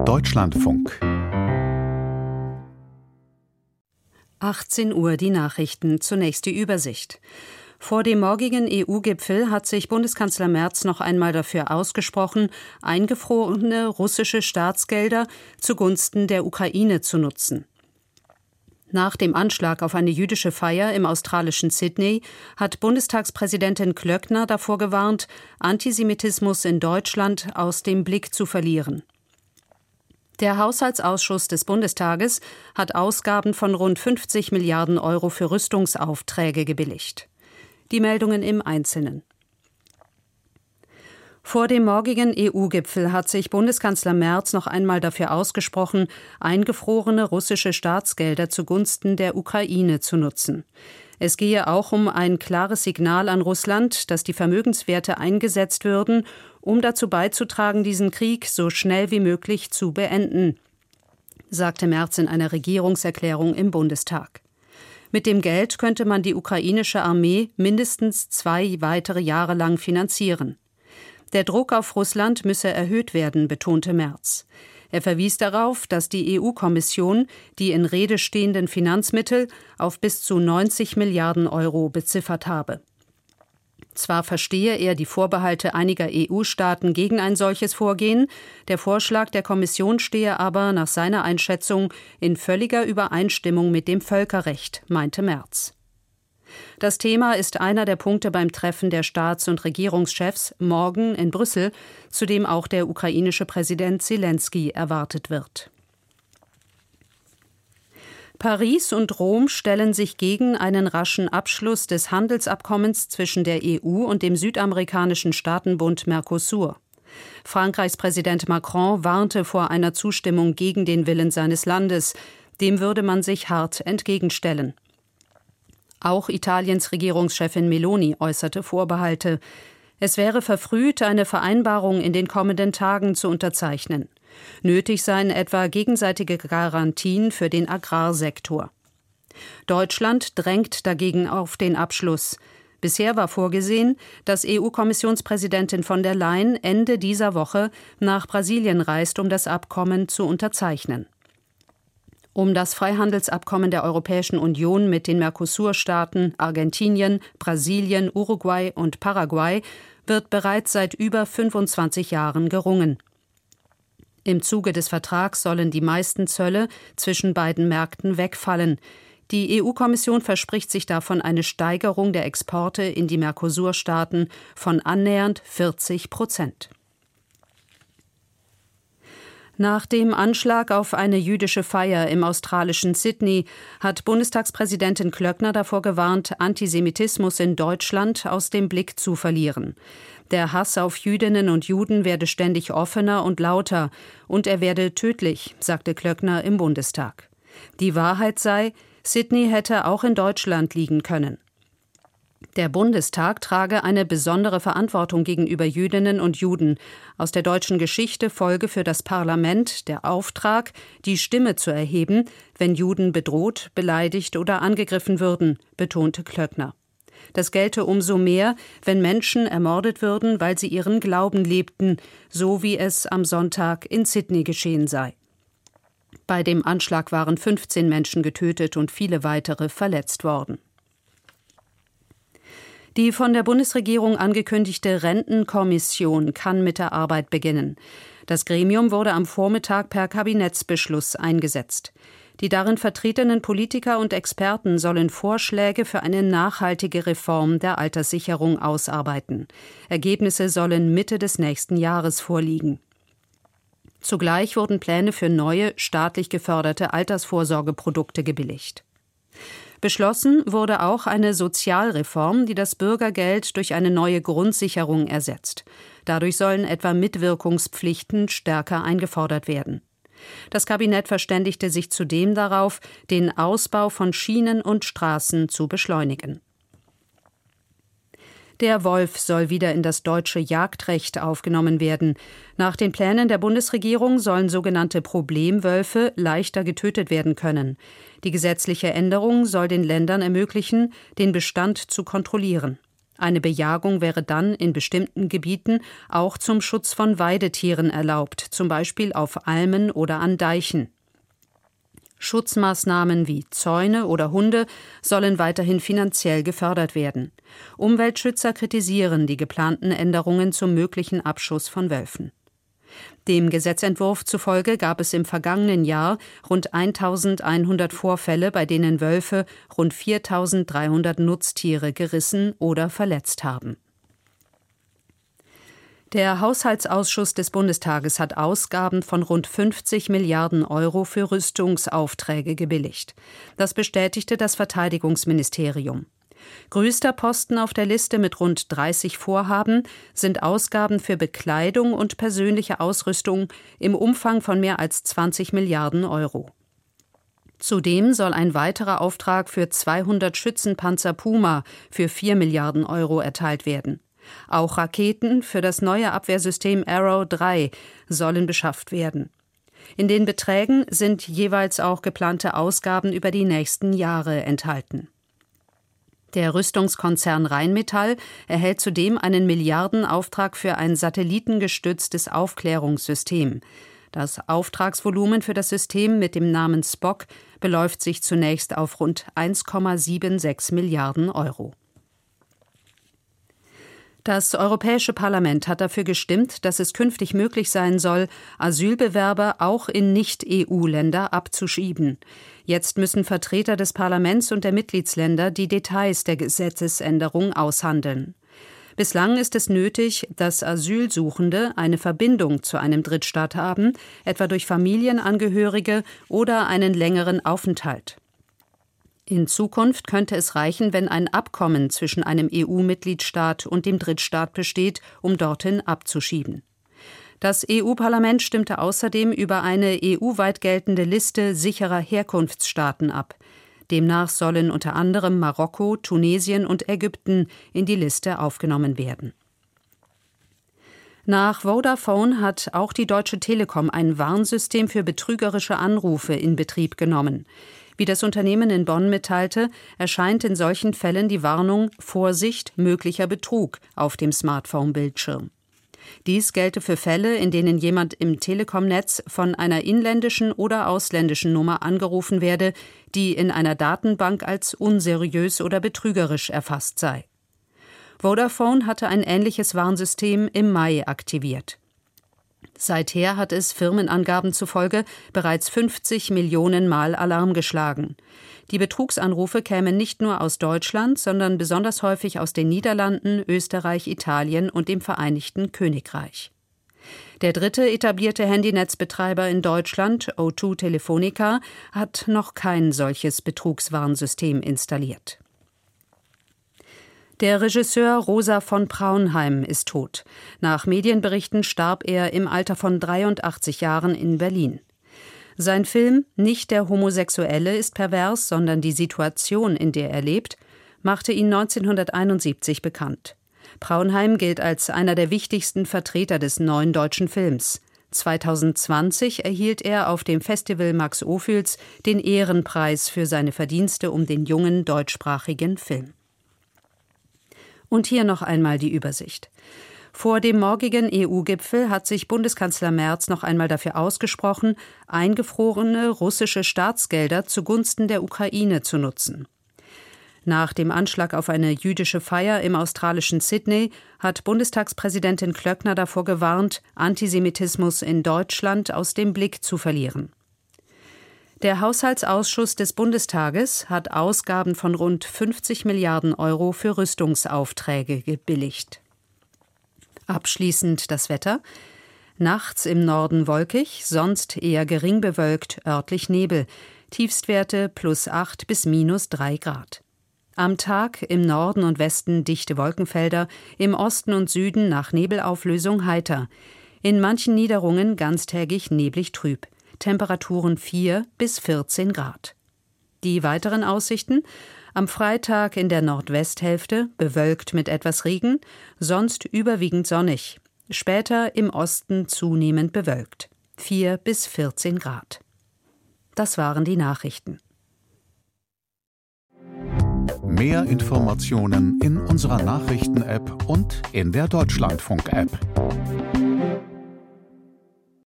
Deutschlandfunk. 18 Uhr die Nachrichten, zunächst die Übersicht. Vor dem morgigen EU-Gipfel hat sich Bundeskanzler Merz noch einmal dafür ausgesprochen, eingefrorene russische Staatsgelder zugunsten der Ukraine zu nutzen. Nach dem Anschlag auf eine jüdische Feier im australischen Sydney hat Bundestagspräsidentin Klöckner davor gewarnt, Antisemitismus in Deutschland aus dem Blick zu verlieren. Der Haushaltsausschuss des Bundestages hat Ausgaben von rund 50 Milliarden Euro für Rüstungsaufträge gebilligt. Die Meldungen im Einzelnen. Vor dem morgigen EU-Gipfel hat sich Bundeskanzler Merz noch einmal dafür ausgesprochen, eingefrorene russische Staatsgelder zugunsten der Ukraine zu nutzen. Es gehe auch um ein klares Signal an Russland, dass die Vermögenswerte eingesetzt würden, um dazu beizutragen, diesen Krieg so schnell wie möglich zu beenden, sagte Merz in einer Regierungserklärung im Bundestag. Mit dem Geld könnte man die ukrainische Armee mindestens 2 weitere Jahre lang finanzieren. Der Druck auf Russland müsse erhöht werden, betonte Merz. Er verwies darauf, dass die EU-Kommission die in Rede stehenden Finanzmittel auf bis zu 90 Milliarden Euro beziffert habe. Zwar verstehe er die Vorbehalte einiger EU-Staaten gegen ein solches Vorgehen, der Vorschlag der Kommission stehe aber nach seiner Einschätzung in völliger Übereinstimmung mit dem Völkerrecht, meinte Merz. Das Thema ist einer der Punkte beim Treffen der Staats- und Regierungschefs morgen in Brüssel, zu dem auch der ukrainische Präsident Selenskyj erwartet wird. Paris und Rom stellen sich gegen einen raschen Abschluss des Handelsabkommens zwischen der EU und dem südamerikanischen Staatenbund Mercosur. Frankreichs Präsident Macron warnte vor einer Zustimmung gegen den Willen seines Landes. Dem würde man sich hart entgegenstellen. Auch Italiens Regierungschefin Meloni äußerte Vorbehalte. Es wäre verfrüht, eine Vereinbarung in den kommenden Tagen zu unterzeichnen. Nötig seien etwa gegenseitige Garantien für den Agrarsektor. Deutschland drängt dagegen auf den Abschluss. Bisher war vorgesehen, dass EU-Kommissionspräsidentin von der Leyen Ende dieser Woche nach Brasilien reist, um das Abkommen zu unterzeichnen. Um das Freihandelsabkommen der Europäischen Union mit den Mercosur-Staaten Argentinien, Brasilien, Uruguay und Paraguay wird bereits seit über 25 Jahren gerungen. Im Zuge des Vertrags sollen die meisten Zölle zwischen beiden Märkten wegfallen. Die EU-Kommission verspricht sich davon eine Steigerung der Exporte in die Mercosur-Staaten von annähernd 40%. Nach dem Anschlag auf eine jüdische Feier im australischen Sydney hat Bundestagspräsidentin Klöckner davor gewarnt, Antisemitismus in Deutschland aus dem Blick zu verlieren. Der Hass auf Jüdinnen und Juden werde ständig offener und lauter und er werde tödlich, sagte Klöckner im Bundestag. Die Wahrheit sei, Sydney hätte auch in Deutschland liegen können. Der Bundestag trage eine besondere Verantwortung gegenüber Jüdinnen und Juden. Aus der deutschen Geschichte folge für das Parlament der Auftrag, die Stimme zu erheben, wenn Juden bedroht, beleidigt oder angegriffen würden, betonte Klöckner. Das gelte umso mehr, wenn Menschen ermordet würden, weil sie ihren Glauben lebten, so wie es am Sonntag in Sydney geschehen sei. Bei dem Anschlag waren 15 Menschen getötet und viele weitere verletzt worden. Die von der Bundesregierung angekündigte Rentenkommission kann mit der Arbeit beginnen. Das Gremium wurde am Vormittag per Kabinettsbeschluss eingesetzt. Die darin vertretenen Politiker und Experten sollen Vorschläge für eine nachhaltige Reform der Alterssicherung ausarbeiten. Ergebnisse sollen Mitte des nächsten Jahres vorliegen. Zugleich wurden Pläne für neue, staatlich geförderte Altersvorsorgeprodukte gebilligt. Beschlossen wurde auch eine Sozialreform, die das Bürgergeld durch eine neue Grundsicherung ersetzt. Dadurch sollen etwa Mitwirkungspflichten stärker eingefordert werden. Das Kabinett verständigte sich zudem darauf, den Ausbau von Schienen und Straßen zu beschleunigen. Der Wolf soll wieder in das deutsche Jagdrecht aufgenommen werden. Nach den Plänen der Bundesregierung sollen sogenannte Problemwölfe leichter getötet werden können. Die gesetzliche Änderung soll den Ländern ermöglichen, den Bestand zu kontrollieren. Eine Bejagung wäre dann in bestimmten Gebieten auch zum Schutz von Weidetieren erlaubt, zum Beispiel auf Almen oder an Deichen. Schutzmaßnahmen wie Zäune oder Hunde sollen weiterhin finanziell gefördert werden. Umweltschützer kritisieren die geplanten Änderungen zum möglichen Abschuss von Wölfen. Dem Gesetzentwurf zufolge gab es im vergangenen Jahr rund 1.100 Vorfälle, bei denen Wölfe rund 4.300 Nutztiere gerissen oder verletzt haben. Der Haushaltsausschuss des Bundestages hat Ausgaben von rund 50 Milliarden Euro für Rüstungsaufträge gebilligt. Das bestätigte das Verteidigungsministerium. Größter Posten auf der Liste mit rund 30 Vorhaben sind Ausgaben für Bekleidung und persönliche Ausrüstung im Umfang von mehr als 20 Milliarden Euro. Zudem soll ein weiterer Auftrag für 200 Schützenpanzer Puma für 4 Milliarden Euro erteilt werden. Auch Raketen für das neue Abwehrsystem Arrow 3 sollen beschafft werden. In den Beträgen sind jeweils auch geplante Ausgaben über die nächsten Jahre enthalten. Der Rüstungskonzern Rheinmetall erhält zudem einen Milliardenauftrag für ein satellitengestütztes Aufklärungssystem. Das Auftragsvolumen für das System mit dem Namen Spock beläuft sich zunächst auf rund 1,76 Milliarden Euro. Das Europäische Parlament hat dafür gestimmt, dass es künftig möglich sein soll, Asylbewerber auch in Nicht-EU-Länder abzuschieben. Jetzt müssen Vertreter des Parlaments und der Mitgliedsländer die Details der Gesetzesänderung aushandeln. Bislang ist es nötig, dass Asylsuchende eine Verbindung zu einem Drittstaat haben, etwa durch Familienangehörige oder einen längeren Aufenthalt. In Zukunft könnte es reichen, wenn ein Abkommen zwischen einem EU-Mitgliedstaat und dem Drittstaat besteht, um dorthin abzuschieben. Das EU-Parlament stimmte außerdem über eine EU-weit geltende Liste sicherer Herkunftsstaaten ab. Demnach sollen unter anderem Marokko, Tunesien und Ägypten in die Liste aufgenommen werden. Nach Vodafone hat auch die Deutsche Telekom ein Warnsystem für betrügerische Anrufe in Betrieb genommen. Wie das Unternehmen in Bonn mitteilte, erscheint in solchen Fällen die Warnung »Vorsicht, möglicher Betrug« auf dem Smartphone-Bildschirm. Dies gelte für Fälle, in denen jemand im Telekom-Netz von einer inländischen oder ausländischen Nummer angerufen werde, die in einer Datenbank als unseriös oder betrügerisch erfasst sei. Vodafone hatte ein ähnliches Warnsystem im Mai aktiviert. Seither hat es Firmenangaben zufolge bereits 50 Millionen Mal Alarm geschlagen. Die Betrugsanrufe kämen nicht nur aus Deutschland, sondern besonders häufig aus den Niederlanden, Österreich, Italien und dem Vereinigten Königreich. Der dritte etablierte Handynetzbetreiber in Deutschland, O2 Telefonica, hat noch kein solches Betrugswarnsystem installiert. Der Regisseur Rosa von Praunheim ist tot. Nach Medienberichten starb er im Alter von 83 Jahren in Berlin. Sein Film »Nicht der Homosexuelle ist pervers, sondern die Situation, in der er lebt« machte ihn 1971 bekannt. Praunheim gilt als einer der wichtigsten Vertreter des neuen deutschen Films. 2020 erhielt er auf dem Festival Max Ophüls den Ehrenpreis für seine Verdienste um den jungen deutschsprachigen Film. Und hier noch einmal die Übersicht. Vor dem morgigen EU-Gipfel hat sich Bundeskanzler Merz noch einmal dafür ausgesprochen, eingefrorene russische Staatsgelder zugunsten der Ukraine zu nutzen. Nach dem Anschlag auf eine jüdische Feier im australischen Sydney hat Bundestagspräsidentin Klöckner davor gewarnt, Antisemitismus in Deutschland aus dem Blick zu verlieren. Der Haushaltsausschuss des Bundestages hat Ausgaben von rund 50 Milliarden Euro für Rüstungsaufträge gebilligt. Abschließend das Wetter. Nachts im Norden wolkig, sonst eher gering bewölkt, örtlich Nebel. Tiefstwerte +8 bis -3 Grad. Am Tag im Norden und Westen dichte Wolkenfelder, im Osten und Süden nach Nebelauflösung heiter. In manchen Niederungen ganztägig neblig trüb. Temperaturen 4 bis 14 Grad. Die weiteren Aussichten: am Freitag in der Nordwesthälfte bewölkt mit etwas Regen, sonst überwiegend sonnig. Später im Osten zunehmend bewölkt. 4 bis 14 Grad. Das waren die Nachrichten. Mehr Informationen in unserer Nachrichten-App und in der Deutschlandfunk-App.